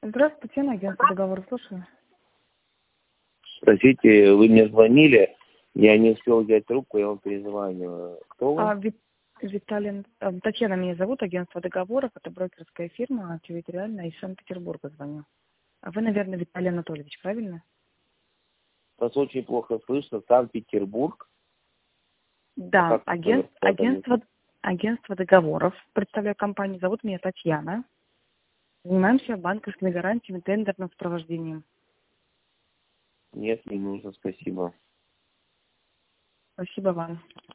Здравствуйте, Татьяна, агентство договора, слушаю. Простите, вы мне звонили, я не успел взять трубку, я вам перезваниваю. Кто вы? Татьяна меня зовут, агентство договоров, это брокерская фирма, территориально из Санкт-Петербурга звоню. А вы, наверное, Виталий Анатольевич, правильно? Вас очень плохо слышно. Санкт-Петербург. Да, агентство договоров. Представляю компанию, зовут меня Татьяна. Занимаемся банковскими гарантиями, тендерным сопровождением. Нет, не нужно, спасибо. Спасибо вам.